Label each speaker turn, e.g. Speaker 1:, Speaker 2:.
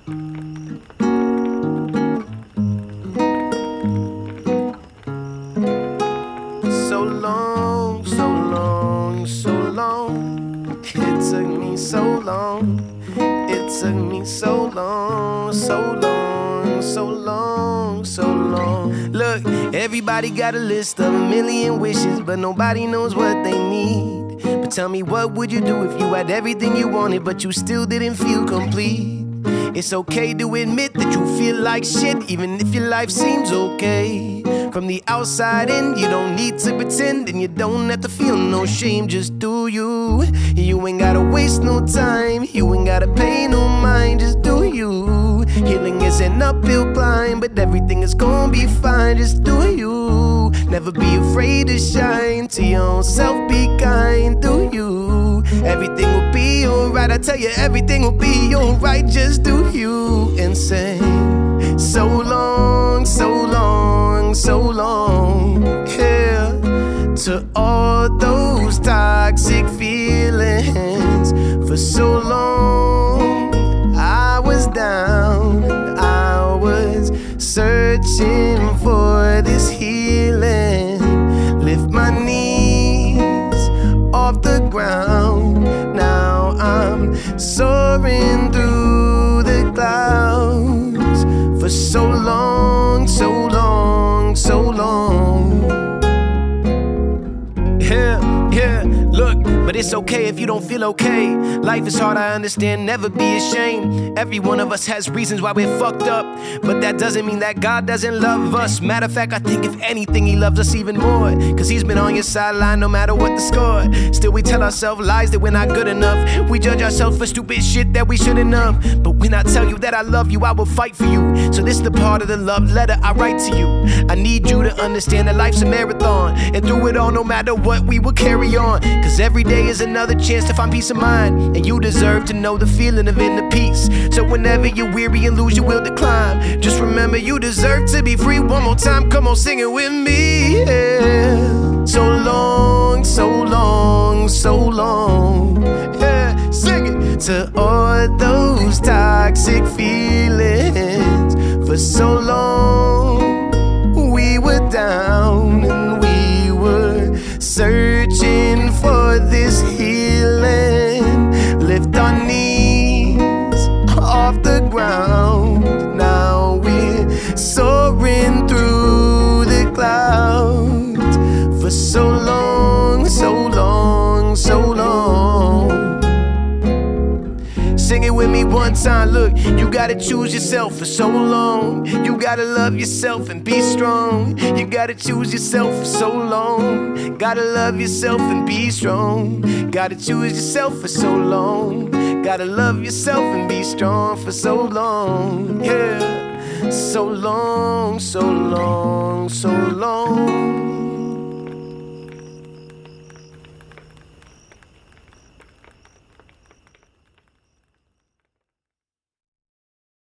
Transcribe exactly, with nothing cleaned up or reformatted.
Speaker 1: So long, so long, so long. It took me so long. It took me so long, so long, so long, so long. Look, everybody got a list of a million wishes, but nobody knows what they need. But tell me, what would you do if you had everything you wanted, but you still didn't feel complete? It's okay to admit that you feel like shit, even if your life seems okay. From the outside in, you don't need to pretend, and you don't have to feel no shame, just do you. You ain't gotta waste no time, you ain't gotta pay no mind, just do you. Healing is an uphill climb, but everything is gonna be fine, just do you. Never be afraid to shine, to your own self be kind, do you. Everything will be alright, I tell you everything will be alright, just do you. And say, so long, so long, so long, yeah. To all those toxic feelings, for so long I was down, I was searching for this healing. Lift my knees off the ground, now I'm soaring through the clouds. For so long, so long, so long. Yeah, yeah, look, but it's okay if you don't feel okay. Life is hard, I understand, never be ashamed. Every one of us has reasons why we're fucked up, but that doesn't mean that God doesn't love us. Matter of fact, I think if anything, He loves us even more, cause He's been on your sideline no matter what the score. Still we tell ourselves lies that we're not good enough. We judge ourselves for stupid shit that we shouldn't have. But when I tell you that I love you, I will fight for you. So this the part of the love letter I write to you. I need you to understand that life's a marathon, and through it all, no matter what, we will carry on. Cause every day is another chance to find peace of mind, and you deserve to know the feeling of inner peace. So whenever you're weary and lose your will to climb, just remember you deserve to be free. One more time, come on, sing it with me, yeah. So long, so long, so long, yeah. Sing it. To all those toxic feelings, for so long we were down and we were searching for this healing. Lift our knees off the ground, now we're soaring through the clouds. For so long, so long, so long. Sing it with me one time, look. You gotta choose yourself for so long. You gotta love yourself and be strong. You gotta choose yourself for so long. Gotta love yourself and be strong. Gotta choose yourself for so long. Gotta love yourself and be strong for so long, yeah. So long, so long, so long.